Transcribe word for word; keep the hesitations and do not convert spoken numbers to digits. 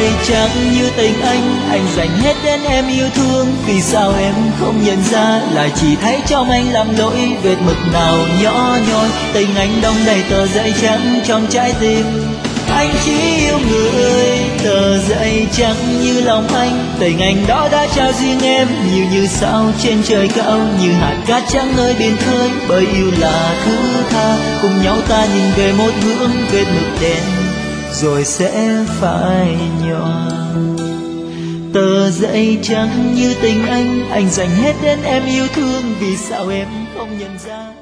dây trắng như tình anh, anh dành hết đến em yêu thương. Vì sao em không nhận ra, lại chỉ thấy trong anh lầm lỗi vệt mực nào nhỏ nhoi. Tình anh đong đầy tờ giấy trắng trong trái tim, anh chỉ yêu người. Tờ giấy trắng như lòng anh, tình anh đó đã trao riêng em. Nhiều như sao trên trời cao, như hạt cát trắng nơi biển khơi. Bởi yêu là thứ tha, cùng nhau ta nhìn về một hướng vết mực đen rồi sẽ phai nhòa. Tờ giấy trắng như tình anh, anh dành hết đến em yêu thương. Vì sao em không nhận ra.